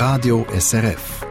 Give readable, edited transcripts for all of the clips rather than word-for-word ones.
Radio SRF.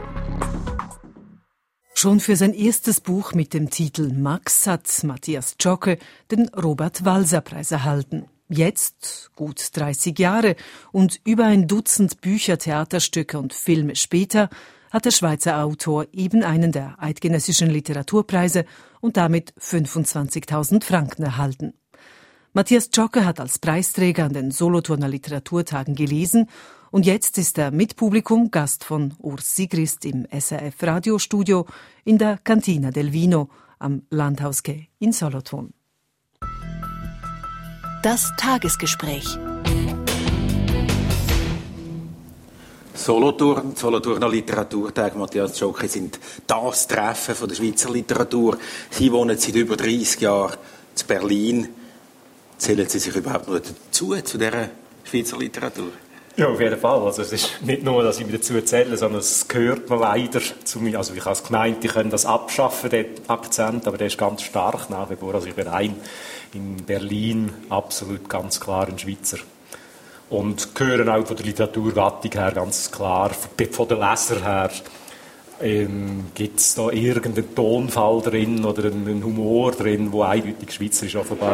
Schon für sein erstes Buch mit dem Titel Max hat Matthias Zschokke den Robert-Walser-Preis erhalten. Jetzt, gut 30 Jahre und über ein Dutzend Bücher, Theaterstücke und Filme später, hat der Schweizer Autor eben einen der Eidgenössischen Literaturpreise und damit 25.000 Franken erhalten. Matthias Zschokke hat als Preisträger an den Solothurner Literaturtagen gelesen und jetzt ist er mit Publikum Gast von Urs Sigrist im SRF-Radiostudio in der Cantina del Vino am Landhausquai in Solothurn. Das Tagesgespräch. Solothurner Literaturtage, Matthias Zschokke, sind das Treffen von der Schweizer Literatur. Sie wohnen seit über 30 Jahren in Berlin. Zählen Sie sich überhaupt noch dazu zu dieser Schweizer Literatur? Ja, auf jeden Fall. Also es ist nicht nur, dass ich mich dazu zähle, sondern es gehört mir weiter zu mir. Also ich habe gemeint, ich könnte das abschaffen, den Akzent, aber der ist ganz stark nach wie vor. Also ich bin in Berlin absolut ganz klar ein Schweizer. Und gehören auch von der Literaturgattung her ganz klar, von den Lesern her. Gibt es da irgendeinen Tonfall drin oder einen Humor drin, der eindeutig schweizerisch offenbar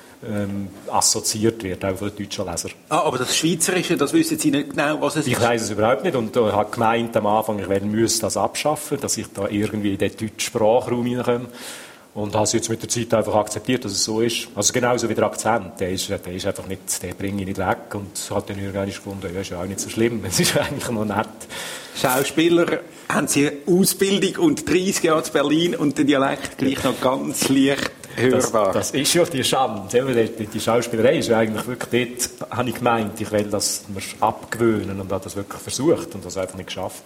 assoziiert wird, auch von den deutschen Lesern. Aber das Schweizerische, das wissen Sie nicht genau, was es ist? Ich weiss es überhaupt nicht und habe gemeint am Anfang, ich müsse das abschaffen, dass ich da irgendwie in den deutschen Sprachraum hineinkomme. Und habe es jetzt mit der Zeit einfach akzeptiert, dass es so ist. Also genauso wie der Akzent, der ist einfach nicht, den bringe ich nicht weg. Und hat dann irgendwann gefunden, ja, ist ja auch nicht so schlimm, es ist eigentlich noch nett. Schauspieler, haben Sie eine Ausbildung und 30 Jahre in Berlin und den Dialekt gleich noch ganz leicht hörbar. Das ist ja die Schande. Die Schauspielerei ist ja eigentlich wirklich, dort habe ich gemeint, ich will das mir abgewöhnen und habe das wirklich versucht und das einfach nicht geschafft.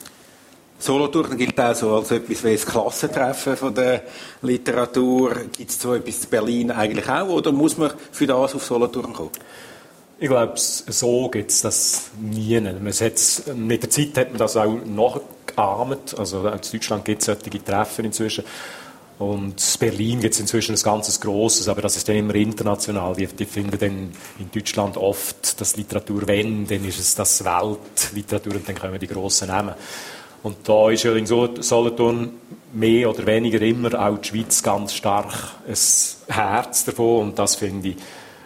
Solothurn gilt auch so als etwas wie das Klassentreffen von der Literatur. Gibt es so etwas in Berlin eigentlich auch oder muss man für das auf Solothurn kommen? Ich glaube, so gibt es das nie. Mit der Zeit hat man das auch nachgeahmt. Also in Deutschland gibt es solche Treffen inzwischen. Und in Berlin gibt es inzwischen ein ganz grosses, aber das ist dann immer international. Die finden dann in Deutschland oft das Literatur, dann ist es das Weltliteratur und dann kommen die grossen Namen. Und da ist ja in Solothurn mehr oder weniger immer auch die Schweiz ganz stark ein Herz davon. Und das finde ich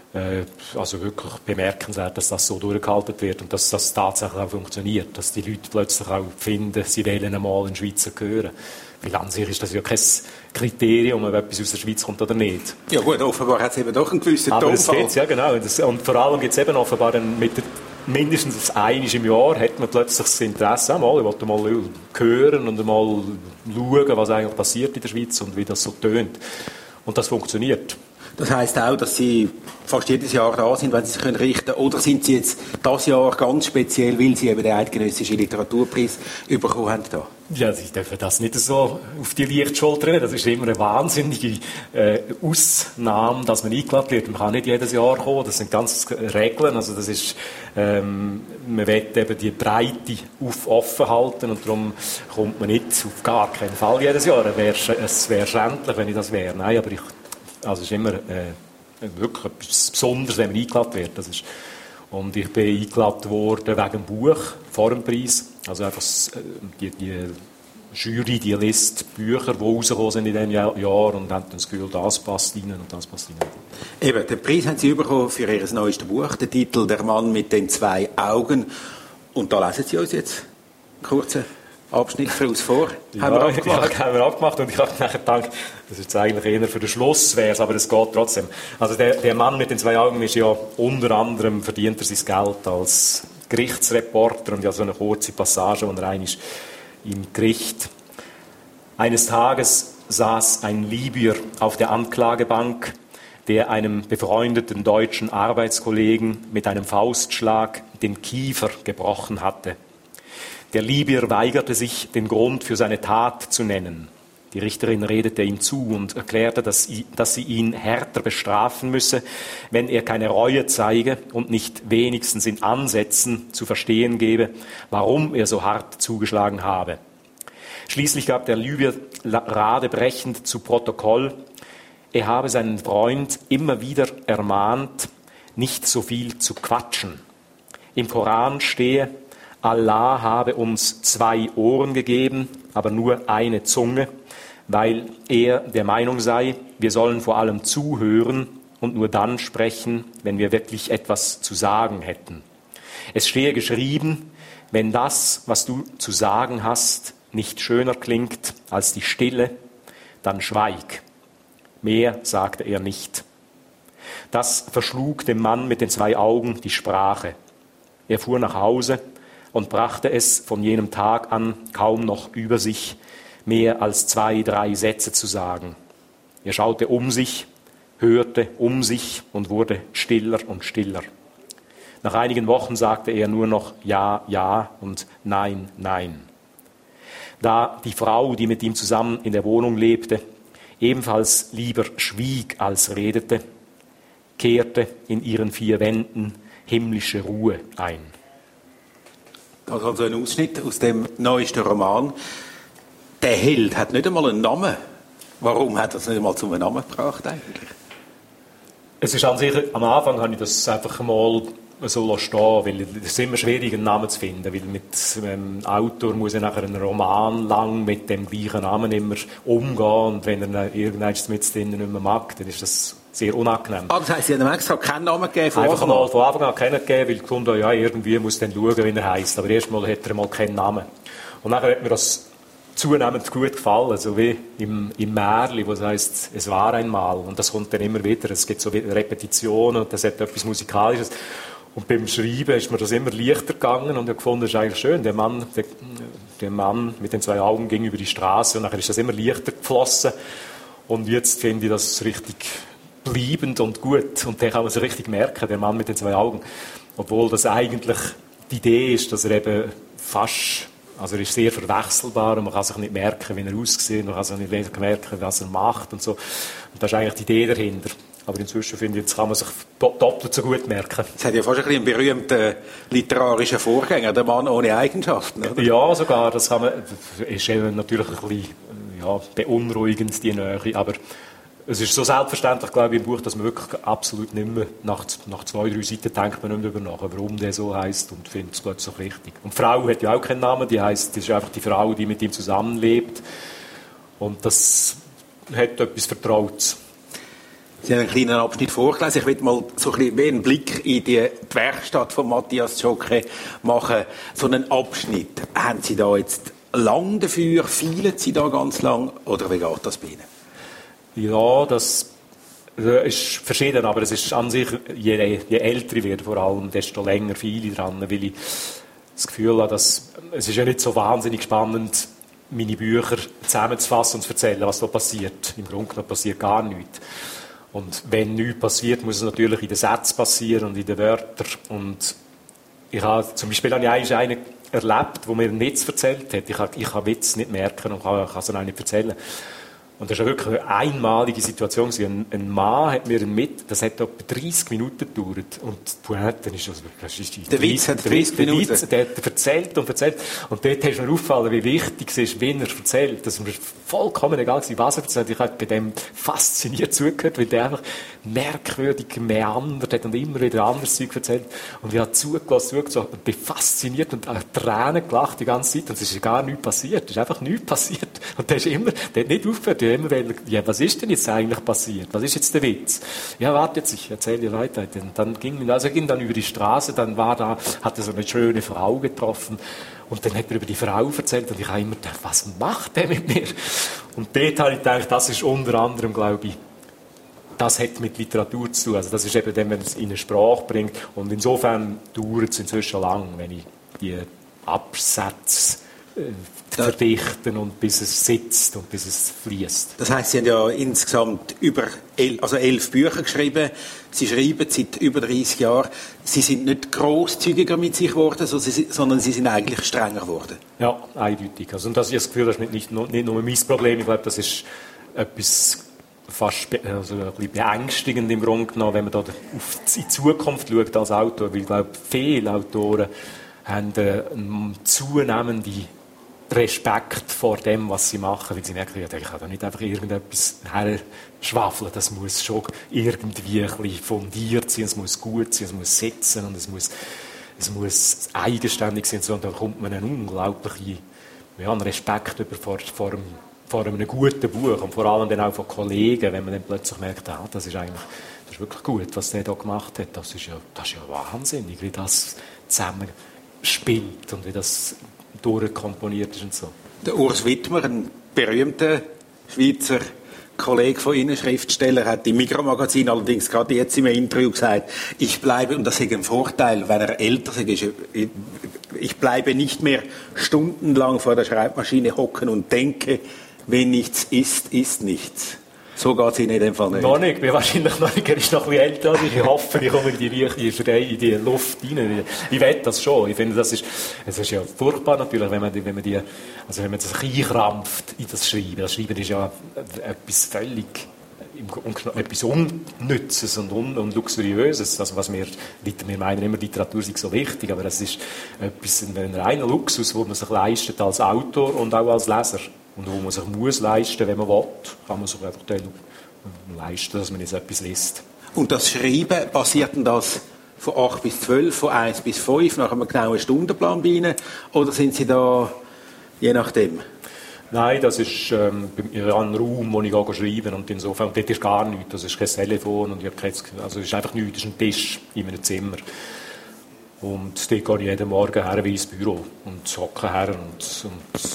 also wirklich bemerkenswert, dass das so durchgehalten wird und dass das tatsächlich auch funktioniert. Dass die Leute plötzlich auch finden, sie wollen einmal einen Schweizer hören. Weil an sich ist das ja kein Kriterium, ob etwas aus der Schweiz kommt oder nicht. Ja gut, offenbar hat es eben doch einen gewissen Tonfall. Aber das geht's, ja genau. Und vor allem gibt es eben offenbar mindestens einmal im Jahr hat man plötzlich das Interesse, ich wollte mal hören und mal schauen, was eigentlich passiert in der Schweiz und wie das so tönt. Und das funktioniert. Das heisst auch, dass Sie fast jedes Jahr da sind, wenn Sie sich richten können. Oder sind Sie jetzt dieses Jahr ganz speziell, weil Sie eben den Eidgenössischen Literaturpreis bekommen haben? Da? Ja, ich darf das nicht so auf die Lichtschulter nehmen. Das ist immer eine wahnsinnige Ausnahme, dass man eingeladen wird. Man kann nicht jedes Jahr kommen. Das sind ganz Regeln. Also das ist, man will eben die Breite offen halten und darum kommt man nicht auf gar keinen Fall jedes Jahr. Es wäre schändlich, wenn ich das wäre. Nein, aber also es ist immer wirklich etwas Besonderes, wenn man eingeladen wird. Das ist, und ich bin eingeladen worden wegen dem Buch, vor dem Preis. Also einfach die Jury, die liest Bücher, die rausgekommen sind in diesem Jahr und haben das Gefühl, das passt rein und das passt rein. Eben, den Preis haben Sie bekommen für Ihr neuestes Buch, der Titel «Der Mann mit den 2 Augen». Und da lesen Sie uns jetzt einen kurzen Abschnitt für uns vor. Haben wir abgemacht und ich habe nachher gedacht, das ist eigentlich eher für den Schluss wär's, aber es geht trotzdem. Also der Mann mit den 2 Augen ist ja unter anderem, verdient er sein Geld als Gerichtsreporter und ja so eine kurze Passage, wo er einmal im Gericht. Eines Tages saß ein Libyer auf der Anklagebank, der einem befreundeten deutschen Arbeitskollegen mit einem Faustschlag den Kiefer gebrochen hatte. Der Libyer weigerte sich, den Grund für seine Tat zu nennen. Die Richterin redete ihm zu und erklärte, dass sie ihn härter bestrafen müsse, wenn er keine Reue zeige und nicht wenigstens in Ansätzen zu verstehen gebe, warum er so hart zugeschlagen habe. Schließlich gab der Libyer radebrechend zu Protokoll, er habe seinen Freund immer wieder ermahnt, nicht so viel zu quatschen. Im Koran stehe, Allah habe uns 2 Ohren gegeben, aber nur eine Zunge, weil er der Meinung sei, wir sollen vor allem zuhören und nur dann sprechen, wenn wir wirklich etwas zu sagen hätten. Es stehe geschrieben, wenn das, was du zu sagen hast, nicht schöner klingt als die Stille, dann schweig. Mehr sagte er nicht. Das verschlug dem Mann mit den 2 Augen die Sprache. Er fuhr nach Hause und brachte es von jenem Tag an kaum noch über sich, mehr als 2, 3 Sätze zu sagen. Er schaute um sich, hörte um sich und wurde stiller und stiller. Nach einigen Wochen sagte er nur noch Ja, ja und Nein, nein. Da die Frau, die mit ihm zusammen in der Wohnung lebte, ebenfalls lieber schwieg als redete, kehrte in ihren 4 Wänden himmlische Ruhe ein. Das ist also ein Ausschnitt aus dem neuesten Roman. Der Held hat nicht einmal einen Namen. Warum hat er es nicht einmal zum Namen gebracht eigentlich? Es ist an sich, am Anfang habe ich das einfach mal so stehen, weil es ist immer schwierig, einen Namen zu finden, weil mit einem Autor muss er nachher einen Roman lang mit dem gleichen Namen immer umgehen und wenn er irgendwann mit drinnen nicht mehr mag, dann ist das sehr unangenehm. Das heisst, Sie haben ihm extra keinen Namen gegeben? Einfach mal von Anfang an keinen gegeben, weil ich gefunden, ja, irgendwie muss dann schauen, wie er heisst. Aber erstmal hat er mal keinen Namen. Und nachher hat mir das zunehmend gut gefallen, so wie im Märli, wo es heisst, es war einmal. Und das kommt dann immer wieder. Es gibt so Repetitionen und das hat etwas Musikalisches. Und beim Schreiben ist mir das immer leichter gegangen und ich habe gefunden, das ist eigentlich schön. Der Mann mit den 2 Augen ging über die Straße und nachher ist das immer leichter geflossen. Und jetzt finde ich das richtig bleibend und gut. Und den kann man sich richtig merken, der Mann mit den 2 Augen. Obwohl das eigentlich die Idee ist, dass er eben fast, also er ist sehr verwechselbar und man kann sich nicht merken, wie er aussieht, man kann sich nicht merken, was er macht und so. Und das ist eigentlich die Idee dahinter. Aber inzwischen finde ich, jetzt kann man sich doppelt so gut merken. Es hat ja fast einen berühmten literarischen Vorgänger, der Mann ohne Eigenschaften, oder? Ja, sogar. Das kann man, ist natürlich ein bisschen beunruhigend, die Nähe. Aber es ist so selbstverständlich, glaube ich, im Buch, dass man wirklich absolut nicht mehr, nach 2, 3 Seiten denkt man nicht mehr darüber nach, warum der so heisst und findet es plötzlich richtig. Und die Frau hat ja auch keinen Namen, das ist einfach die Frau, die mit ihm zusammenlebt. Und das hat etwas Vertrautes. Sie haben einen kleinen Abschnitt vorgelesen. Ich will mal so ein bisschen wie einen Blick in die Werkstatt von Matthias Zschokke machen. So einen Abschnitt. Haben Sie da jetzt lang dafür? Feilen Sie da ganz lang? Oder wie geht das bei Ihnen? Ja, das ist verschieden, aber es ist an sich, je älter ich werde vor allem, desto länger feile ich dran, weil ich das Gefühl habe, dass es ist ja nicht so wahnsinnig spannend, meine Bücher zusammenzufassen und zu erzählen, was da passiert. Im Grunde genommen passiert gar nichts. Und wenn nichts passiert, muss es natürlich in den Sätzen passieren und in den Wörtern. Und ich habe zum Beispiel einen erlebt, der mir einen Witz erzählt hat. Ich kann Witz nicht merken und kann es auch nicht erzählen. Und das war wirklich eine einmalige Situation. Ein Mann hat mir das hat etwa 30 Minuten gedauert. Und die Pointe ist also, der Witz hat 30 Minuten. Der hat erzählt und erzählt. Und dort ist mir aufgefallen, wie wichtig es ist, wenn er erzählt. Dass mir vollkommen egal ist, was er erzählt. Ich habe bei dem fasziniert zugehört, weil der einfach merkwürdig meandert hat und immer wieder anderes Zeug erzählt. Und ich habe zugelassen und bin fasziniert und Tränen gelacht die ganze Zeit. Und es ist gar nichts passiert. Es ist einfach nichts passiert. Und der hat nicht aufgehört. Ja, was ist denn jetzt eigentlich passiert? Was ist jetzt der Witz? Ja, warte jetzt, ich erzähle dir weiter. Und dann ging dann über die Straße, dann hat er so eine schöne Frau getroffen und dann hat er über die Frau erzählt und ich habe immer gedacht, was macht der mit mir? Und dort habe ich gedacht, das ist unter anderem, glaube ich, das hat mit Literatur zu tun. Also das ist eben dann, wenn es in eine Sprache bringt und insofern dauert es inzwischen lang, wenn ich die Absätze verdichten und bis es sitzt und bis es fließt. Das heisst, Sie haben ja insgesamt 11 Bücher geschrieben. Sie schreiben seit über 30 Jahren. Sie sind nicht grosszügiger mit sich geworden, sondern Sie sind eigentlich strenger geworden. Ja, eindeutig. Also, und das, ich habe das Gefühl, das ist nicht nur mein Problem. Ich glaube, das ist etwas fast ein bisschen beängstigend im Grunde genommen, wenn man da auf die Zukunft schaut als Autor. Weil ich glaube, viele Autoren haben eine zunehmende Respekt vor dem, was sie machen, weil sie merken, ich kann da nicht einfach irgendetwas herschwafeln, das muss schon irgendwie ein bisschen fundiert sein, es muss gut sein, es muss sitzen und es muss es muss eigenständig sein, und da kommt man einen unglaublichen Respekt über vor einem guten Buch und vor allem dann auch von Kollegen, wenn man dann plötzlich merkt, das ist wirklich gut, was der da gemacht hat. Das ist ja wahnsinnig, wie das zusammenspielt und wie das durchkomponiert ist und so. Der Urs Widmer, ein berühmter Schweizer Kollege von Ihnen, Schriftsteller, hat im Mikromagazin allerdings gerade jetzt im Interview gesagt, ich bleibe, und das ist ein Vorteil, wenn er älter ist, ich bleibe nicht mehr stundenlang vor der Schreibmaschine hocken und denke, wenn nichts ist, ist nichts. So geht es Ihnen in dem Fall nicht. Noch nicht. Ich bin wahrscheinlich noch nicht. Er ist noch ein bisschen älter als ich. Ich hoffe, ich komme in die Luft rein. Ich will das schon. Ich finde, es ist ja furchtbar natürlich, wenn man sich einkrampft in das Schreiben. Das Schreiben ist ja etwas völlig, etwas Unnützes und Luxuriöses. Also wir meinen immer, Literatur sei so wichtig, aber es ist ein reiner Luxus, den man sich leistet als Autor und auch als Leser. Und wo man sich muss leisten, wenn man will, kann man sich einfach leisten, dass man jetzt etwas liest. Und das Schreiben, passiert denn das von 8 bis 12, von 1 bis 5, nach einem genauen Stundenplan bei Ihnen? Oder sind Sie da je nachdem? Nein, das ist ein Raum, wo ich schreibe und insofern, und dort ist gar nichts, das ist kein Telefon und es ist einfach nichts, das ist ein Tisch in einem Zimmer. Und dort gehe ich jeden Morgen her wie ins Büro und hocke her und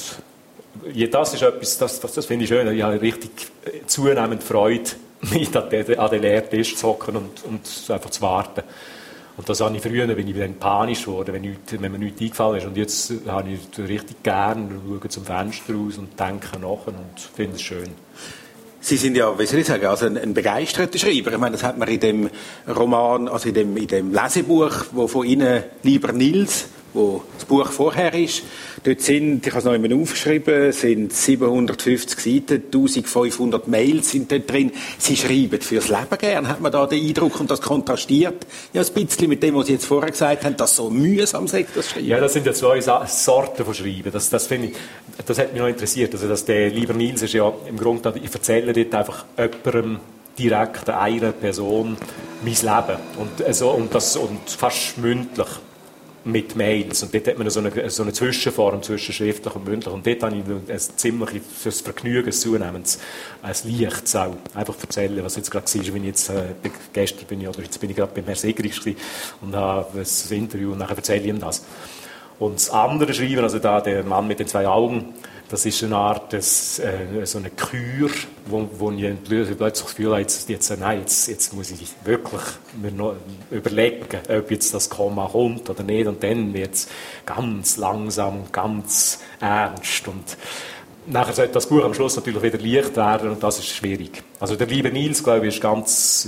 das ist etwas, das finde ich schön. Ich habe richtig zunehmend Freude, mich an den Lehrtisch zu hocken und einfach zu warten. Und das habe ich früher, bin ich dann panisch geworden, wenn mir nichts eingefallen ist. Und jetzt habe ich richtig gern, schaue zum Fenster raus und denke nach und finde es schön. Sie sind ja, wie soll ich sagen, also ein begeisterter Schreiber. Ich meine, das hat man in dem Roman, also in dem Lesebuch, wo von Ihnen «Lieber Nils», wo das Buch vorher ist, dort sind, ich habe es noch einmal aufgeschrieben, sind 750 Seiten, 1500 Mails sind dort drin. Sie schreiben fürs Leben gern, hat man da den Eindruck, und das kontrastiert ja ein bisschen mit dem, was Sie jetzt vorher gesagt haben, dass so mühsam sei, das Schreiben. Ja, das sind ja zwei Sorten von Schreiben. Das finde ich, das hat mich noch interessiert. Also, dass der «Lieber Nils» ist ja im Grunde, ich erzähle dort einfach jemandem direkt, einer Person, mein Leben. Und fast mündlich. Mit Mails. Und dort hat man so eine Zwischenform zwischen schriftlich und mündlich. Und dort habe ich ein ziemliches Vergnügen zunehmend, ein Leichtes auch. Einfach erzählen, was jetzt gerade war, wenn ich jetzt bin ich gerade beim Herrn Segrich und habe ein Interview und dann erzähle ich ihm das. Und das andere Schreiben, also da der Mann mit den 2 Augen, das ist eine Art, so eine Kür, wo ich plötzlich das Gefühl habe, jetzt muss ich wirklich mir noch überlegen, ob jetzt das Komma kommt oder nicht. Und dann wird es ganz langsam, ganz ernst. Und nachher sollte das Buch am Schluss natürlich wieder leicht werden, und das ist schwierig. Also der «Liebe Nils», glaube ich, ist ganz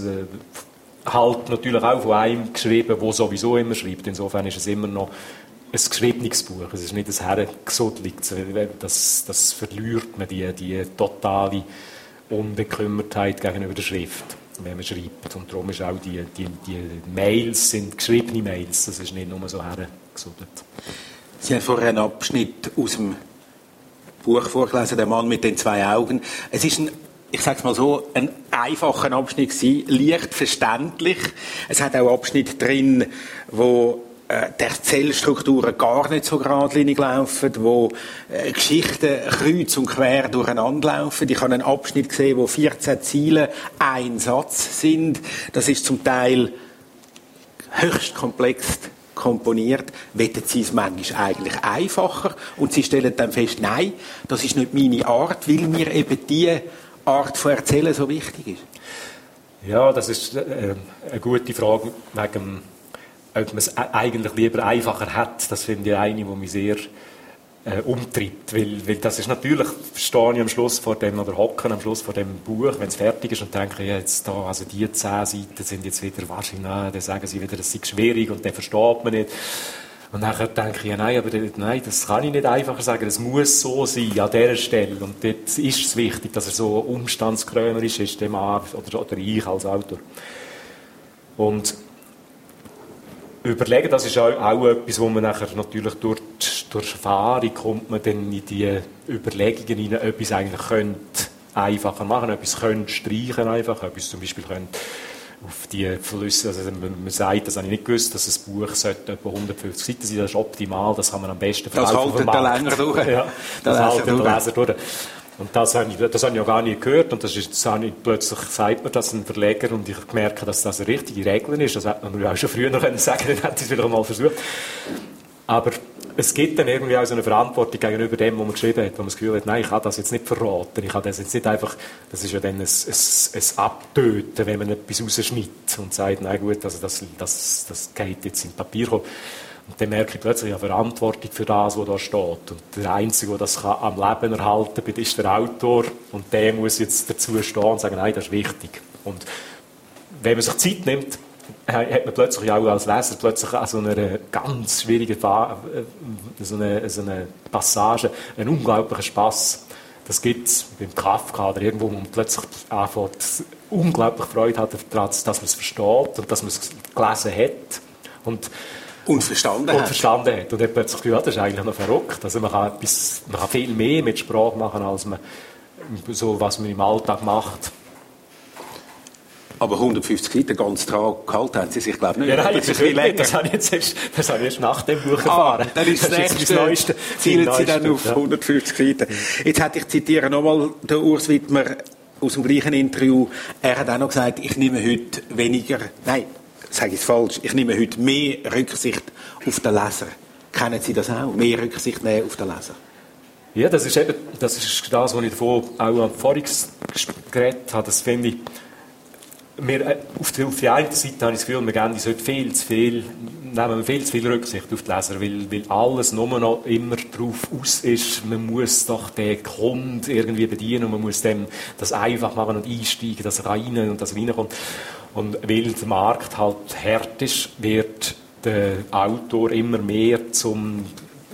halt natürlich auch von einem geschrieben, der sowieso immer schreibt. Insofern ist es immer noch ein geschriebenes Buch. Es ist nicht ein Herrengesudeliges. Das verliert man, die totale Unbekümmertheit gegenüber der Schrift, wenn man schreibt. Und darum ist auch die Mails sind geschriebene Mails. Das ist nicht nur so herrengesudelt. Sie haben vorher einen Abschnitt aus dem Buch vorgelesen, «Der Mann mit den 2 Augen». Es ist ich sage es mal so, ein einfacher Abschnitt gewesen, leicht verständlich. Es hat auch Abschnitte drin, wo die Erzählstrukturen gar nicht so geradlinig laufen, wo Geschichten kreuz und quer durcheinander laufen. Ich habe einen Abschnitt gesehen, wo 14 Zeilen ein Satz sind. Das ist zum Teil höchst komplex komponiert. Wollen Sie es manchmal eigentlich einfacher? Und Sie stellen dann fest, nein, das ist nicht meine Art, weil mir eben die Art von Erzählen so wichtig ist. Ja, das ist eine gute Frage wegen ob man es eigentlich lieber einfacher hat. Das finde ich eine, die mich sehr umtreibt. Weil das ist natürlich, stehe ich am Schluss vor dem, oder hocken am Schluss vor dem Buch, wenn es fertig ist, und denke, ja, jetzt da, also die 10 Seiten sind jetzt wieder wahrscheinlich, dann sagen sie wieder, das sei schwierig und den versteht man nicht. Und nachher denke ich, ja, nein, das kann ich nicht einfacher sagen, das muss so sein, an dieser Stelle. Und dort ist es wichtig, dass er so umstandskrämerisch ist, dem oder ich als Autor. Und überlegen, das ist auch etwas, wo man nachher natürlich durch Erfahrung kommt man dann in die Überlegungen hinein, etwas eigentlich könnte einfacher machen, etwas könnte streichen einfach, etwas zum Beispiel könnte auf die Flüsse, also man sagt, das habe ich nicht gewusst, dass ein Buch sollte etwa 150 Seiten sein, das ist optimal, das kann man am besten verkaufen. Das haltet der Leser durch. Ja, das haltet der Leser durch. Und das habe ich ja gar nicht gehört, und plötzlich sagt mir das ein Verleger, und ich merke, dass das eine richtige Regel ist, das hätte man mir auch schon früher noch sagen können, dann hätte ich es vielleicht mal versucht. Aber es gibt dann irgendwie auch so eine Verantwortung gegenüber dem, was man geschrieben hat, wo man das Gefühl hat, nein, ich kann das jetzt nicht verraten, ich kann das jetzt nicht einfach, das ist ja dann ein Abtöten, wenn man etwas rausschneidet und sagt, nein gut, also das geht jetzt in Papier kommen. Und dann merke ich plötzlich eine Verantwortung für das, was da steht. Und der Einzige, der das am Leben erhalten kann, ist der Autor, und der muss jetzt dazu stehen und sagen, nein, das ist wichtig. Und wenn man sich Zeit nimmt, hat man plötzlich auch als Leser plötzlich an so einer ganz schwierigen so eine Passage einen unglaublichen Spass. Das gibt es beim Kafka oder irgendwo, wo man plötzlich anfängt, unglaublich Freude hat daran, dass man es versteht und dass man es gelesen hat. Und verstanden hat. Und dann plötzlich, ja, das ist eigentlich noch verrückt. Also man kann viel mehr mit Sprache machen, als man so, was man im Alltag macht. Aber 150 Seiten ganz dran gehalten haben Sie sich, glaube ich, nicht. Ja, nein, das habe ich erst nach dem Buch erfahren. Dann ist das nächste, zielen Sie dann auf 150 Seiten. Ich zitiere nochmal den Urs Widmer aus dem gleichen Interview. Er hat auch noch gesagt, ich nehme heute ich nehme heute mehr Rücksicht auf den Leser. Kennen Sie das auch? Mehr Rücksicht nehmen auf den Leser? Ja, das ist das, was ich davon auch vorhin geredet habe. Das finde ich, auf die einen Seite habe ich das Gefühl, wir geben uns heute viel zu viel Rücksicht auf die Leser, weil alles nur noch immer darauf aus ist, man muss doch den Kunden irgendwie bedienen und man muss dem das einfach machen und einsteigen, dass er rein und dass er reinkommt. Und weil der Markt halt hart ist, wird der Autor immer mehr zum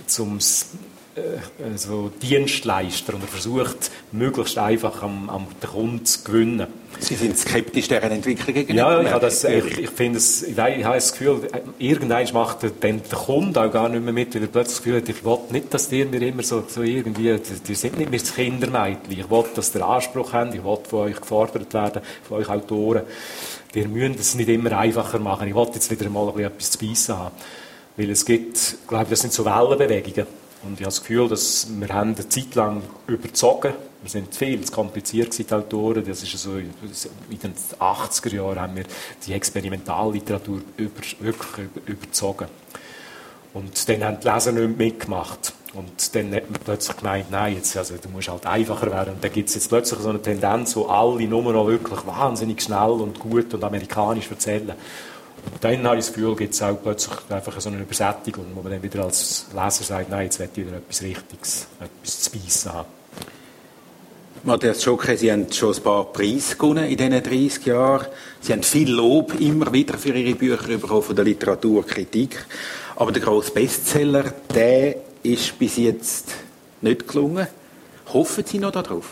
Dienstleister, und er versucht, möglichst einfach am den Kunden zu gewinnen. Sie sind skeptisch deren Entwicklung gegenüber? Ja, ich finde es, ich habe das Gefühl, irgendwann macht der Kunde auch gar nicht mehr mit, weil er plötzlich das Gefühl hat, ich will nicht, dass ihr mir immer so irgendwie, die sind nicht mehr das Kindermädchen, ich will, dass ihr Anspruch habt, ich will von euch gefordert werden, von euch Autoren. Wir müssen es nicht immer einfacher machen. Ich wollte jetzt wieder mal etwas zu beißen haben. Weil es gibt, ich glaube, das sind so Wellenbewegungen. Und ich habe das Gefühl, dass wir haben eine Zeit lang überzogen. Wir sind viel zu kompliziert gewesen, die Autoren. Das ist so, in den 80er Jahren haben wir die Experimentalliteratur wirklich überzogen. Und dann haben die Leser nicht mehr mitgemacht. Und dann hat man plötzlich gemeint, nein, du musst halt einfacher werden. Und dann gibt es jetzt plötzlich so eine Tendenz, wo alle nur noch wirklich wahnsinnig schnell und gut und amerikanisch erzählen. Und dann habe ich das Gefühl, gibt es auch plötzlich einfach so eine Übersättigung, wo man dann wieder als Leser sagt, nein, jetzt will ich wieder etwas Richtiges, etwas zu beißen haben. Matthias Zschocke, Sie haben schon ein paar Preise gewonnen in diesen 30 Jahren. Sie haben viel Lob immer wieder für Ihre Bücher bekommen von der Literaturkritik. Aber der grosse Bestseller, der ist bis jetzt nicht gelungen. Hoffen Sie noch darauf?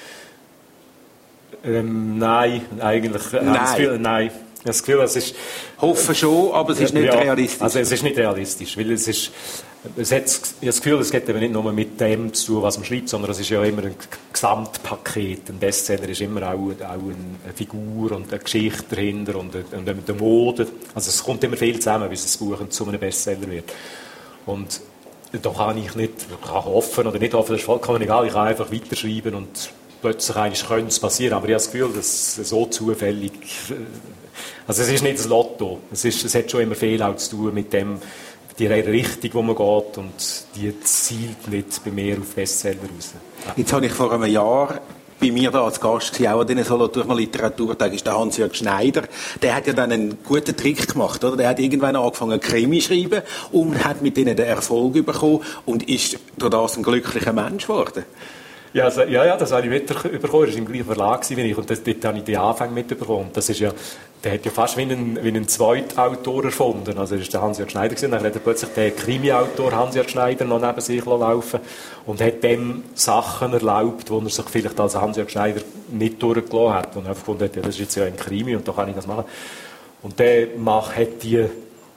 Nein, eigentlich. Nein. Das Gefühl, es ist... Hoffen schon, aber es ist nicht realistisch. Also es ist nicht realistisch, weil ich habe das Gefühl, es geht eben nicht nur mit dem zu tun, was man schreibt, sondern es ist ja immer ein Gesamtpaket. Ein Bestseller ist immer auch eine Figur und eine Geschichte dahinter und eine Mode. Also es kommt immer viel zusammen, bis das Buch zu einem Bestseller wird. Und da kann ich hoffen oder nicht hoffen, das ist vollkommen egal, ich kann einfach weiterschreiben und plötzlich könnte es passieren, aber ich habe das Gefühl, dass es so zufällig... Also es ist nicht das Lotto. Es hat schon immer viel auch zu tun mit die Richtung, wo man geht, und die zielt nicht bei mir auf Bestseller raus. Ja. Jetzt habe ich vor einem Jahr bei mir da als Gast gewesen, auch an den Solothurner Literaturtag, ist der Hans-Jörg Schneider. Der hat ja dann einen guten Trick gemacht, oder? Der hat irgendwann angefangen, Krimi zu schreiben und hat mit denen den Erfolg bekommen und ist durch das ein glücklicher Mensch geworden. Ja, das habe ich mitbekommen. Er war im gleichen Verlag wie ich, und dort habe ich die Anfänge mitbekommen. Das ist ja, der hat ja fast wie einen Zweitautor erfunden. Also, er war der Hans-Jörg Schneider gewesen, dann hat er plötzlich den Krimi-Autor Hans-Jörg Schneider noch neben sich laufen und hat dem Sachen erlaubt, die er sich vielleicht als Hans-Jörg Schneider nicht durchgelassen hat. Und er gefunden hat, ja, das ist jetzt ja ein Krimi und da kann ich das machen. Und der hat die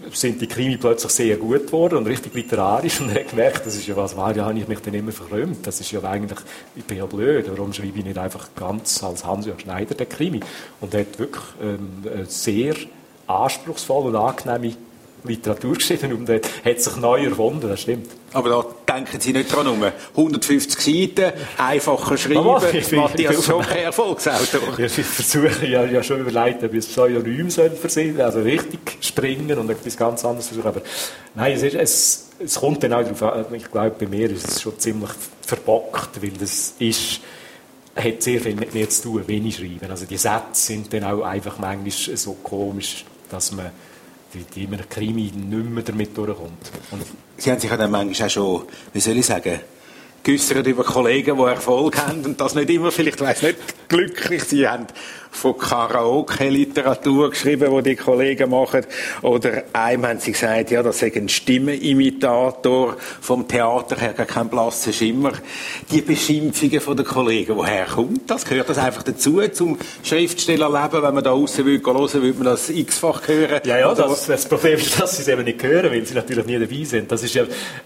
sind die Krimi plötzlich sehr gut geworden und richtig literarisch und er hat gemerkt, das ist ja was wahr, ja, habe ich mich dann immer verkrümmt. Das ist ja eigentlich, ich bin ja blöd, warum schreibe ich nicht einfach ganz als Hans-Jörg Schneider den Krimi? Und er hat wirklich sehr anspruchsvoll und angenehme Literatur geschrieben und hat sich neu erfunden, das stimmt. Aber da denken Sie nicht dran um. 150 Seiten, einfacher schreiben, Matthias Zschocke, Erfolgsautor. Ich versuche ja schon überlegt, ob ich ein Pseudonym versuchen also richtig springen und etwas ganz anderes versuchen. Aber nein, es kommt dann auch darauf an. Ich glaube, bei mir ist es schon ziemlich verbockt, weil das hat sehr viel mit mir zu tun, wenn ich schreibe. Also die Sätze sind dann auch einfach manchmal so komisch, dass man die immer Krimi nicht mehr damit durchkommt. Und Sie haben sich ja dann manchmal auch schon, wie soll ich sagen, geäussert über Kollegen, die Erfolg haben und das nicht immer, vielleicht, ich weiss nicht, glücklich. Sie haben von Karaoke-Literatur geschrieben, die Kollegen machen. Oder einem haben sie gesagt, ja, das sei ein Stimmenimitator vom Theater her, gar kein blasser Schimmer. Die Beschimpfungen der Kollegen, woher kommt das? Gehört das einfach dazu, zum Schriftstellerleben? Wenn man da draussen hören würde man das x-fach hören? Ja, das Problem ist, dass sie es eben nicht hören, weil sie natürlich nie dabei sind. Das ist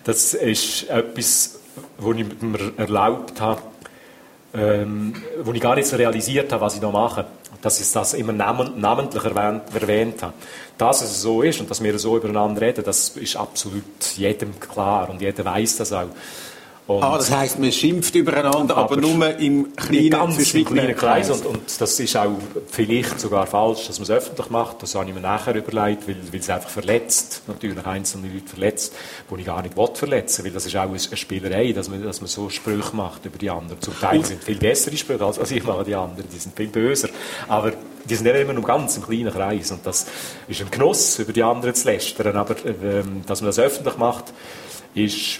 etwas, was ich mir erlaubt habe, wo ich gar nicht so realisiert habe, was ich da mache. Dass ich das immer namentlich erwähnt habe. Dass es so ist und dass wir so übereinander reden, das ist absolut jedem klar und jeder weiß das auch. Und das heisst, man schimpft übereinander, aber nur im kleinen Kreis. Und das ist auch vielleicht sogar falsch, dass man es öffentlich macht. Das habe ich mir nachher überlegt, weil es einfach verletzt, natürlich einzelne Leute verletzt, die ich gar nicht verletzen will. Weil das ist auch eine Spielerei, dass man so Sprüche macht über die anderen. Zum Teil sind viel bessere Sprüche als ich mache, die anderen. Die sind viel böser. Aber die sind immer nur ganz im kleinen Kreis. Und das ist ein Genuss, über die anderen zu lästern. Aber dass man das öffentlich macht, ist...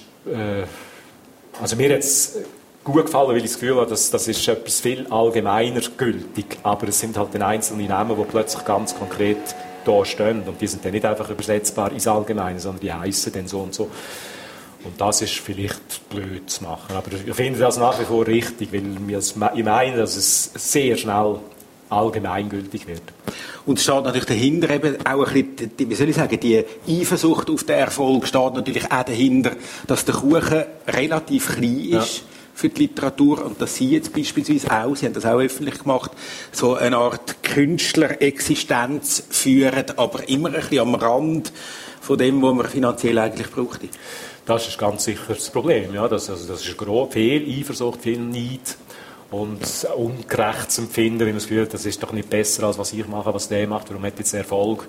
Also mir hat es gut gefallen, weil ich das Gefühl habe, das ist etwas viel allgemeiner gültig. Aber es sind halt dann einzelne Namen, die plötzlich ganz konkret da stehen. Und die sind dann nicht einfach übersetzbar ins Allgemeine, sondern die heissen dann so und so. Und das ist vielleicht blöd zu machen. Aber ich finde das nach wie vor richtig, weil ich meine, dass es sehr schnell allgemeingültig wird. Und es steht natürlich dahinter eben auch ein bisschen, wie soll ich sagen, die Eifersucht auf den Erfolg steht natürlich auch dahinter, dass der Kuchen relativ klein ist für die Literatur und dass Sie jetzt beispielsweise auch, Sie haben das auch öffentlich gemacht, so eine Art Künstlerexistenz führen, aber immer ein bisschen am Rand von dem, was man finanziell eigentlich bräuchte. Das ist ganz sicher das Problem. Ja. Das ist viel Eifersucht, viel Neid. Und ungerechtes Empfinden, wenn man das Gefühl hat, das ist doch nicht besser, als was ich mache, was der macht, warum hat jetzt Erfolg?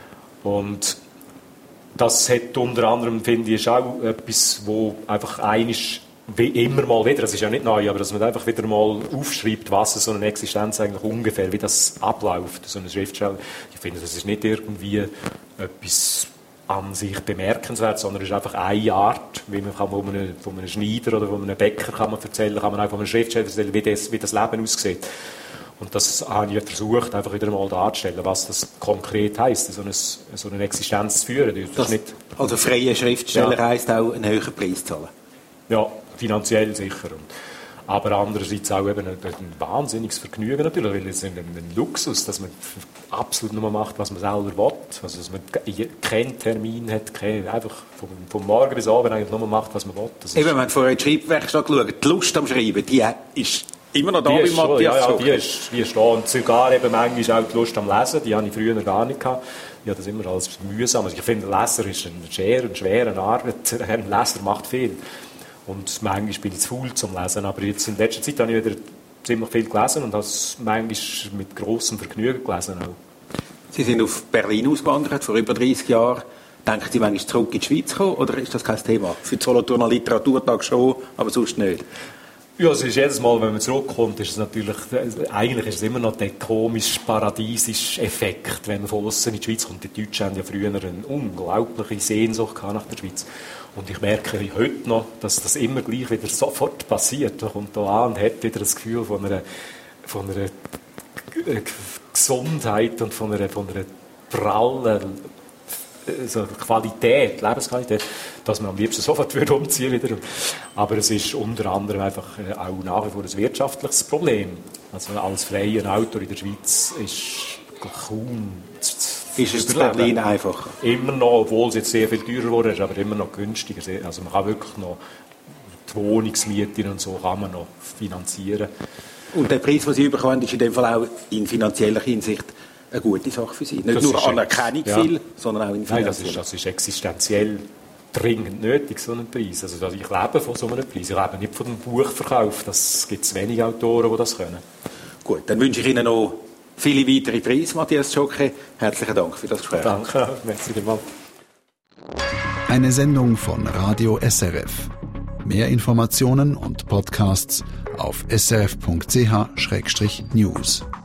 Und das hat unter anderem, finde ich, ist auch etwas, wo einfach einisch, wie immer mal wieder, das ist ja nicht neu, aber dass man einfach wieder mal aufschreibt, was so eine Existenz eigentlich ungefähr, wie das abläuft, so eine Schriftsteller. Ich finde, das ist nicht irgendwie etwas an sich bemerkenswert, sondern es ist einfach eine Art, wie man kann von einem Schneider oder von einem Bäcker kann man erzählen, kann man auch von einem Schriftsteller erzählen, wie das Leben aussieht. Und das habe ich versucht, einfach wieder mal darzustellen, was das konkret heisst, so eine Existenz zu führen. Also freier Schriftsteller heisst auch, einen höheren Preis zahlen? Ja, finanziell sicher. Aber andererseits auch eben ein wahnsinniges Vergnügen natürlich, weil es ein Luxus, dass man absolut nur macht, was man selber will. Also, dass man keinen Termin hat, einfach vom Morgen bis Abend eigentlich nur macht, was man will. Eben, wenn man vorher in die Schreibwerkstatt schaut, die Lust am Schreiben, die ist immer noch da bei Matthias Zschocke. Die ist da. Und sogar eben manchmal auch die Lust am Lesen, die hatte ich früher gar nicht gehabt. Ich habe das immer als mühsam. Also ich finde, ein Leser ist eine schwere Arbeit. Ein Leser macht viel. Und manchmal bin ich zu faul zum Lesen. Aber jetzt in letzter Zeit habe ich wieder ziemlich viel gelesen und habe es manchmal mit grossem Vergnügen gelesen auch. Sie sind auf Berlin ausgewandert, vor über 30 Jahren. Denken Sie manchmal zurück in die Schweiz kommen, oder ist das kein Thema? Für die Solothurner Literaturtag schon, aber sonst nicht? Ja, es ist jedes Mal, wenn man zurückkommt, ist es natürlich, eigentlich ist es immer noch der komisch-paradiesische Effekt, wenn man von außen in die Schweiz kommt. Die Deutschen haben ja früher eine unglaubliche Sehnsucht nach der Schweiz. Und ich merke heute noch, dass das immer gleich wieder sofort passiert. Man kommt da an und hat wieder das Gefühl von einer Gesundheit und von einer prallen so Qualität, Lebensqualität, dass man am liebsten sofort umziehen würde. Aber es ist unter anderem einfach auch nach wie vor ein wirtschaftliches Problem. Also als freier Autor in der Schweiz ist kaum ist es in Berlin einfacher? Immer noch, obwohl es jetzt sehr viel teurer geworden ist, aber immer noch günstiger. Also man kann wirklich noch die Wohnungsmieten und so kann man noch finanzieren. Und der Preis, den Sie bekommen, ist in dem Fall auch in finanzieller Hinsicht eine gute Sache für Sie. Nicht das nur Anerkennung viel, sondern auch in finanzieller. Nein, das ist existenziell dringend nötig, so einen Preis. Also ich lebe von so einem Preis. Ich lebe nicht von dem Buchverkauf. Das gibt es wenige Autoren, die das können. Gut, dann wünsche ich Ihnen noch viele weitere Preise, Matthias Zschocke. Herzlichen Dank für das Gespräch. Danke, merci vielmals. Eine Sendung von Radio SRF. Mehr Informationen und Podcasts auf srf.ch/news.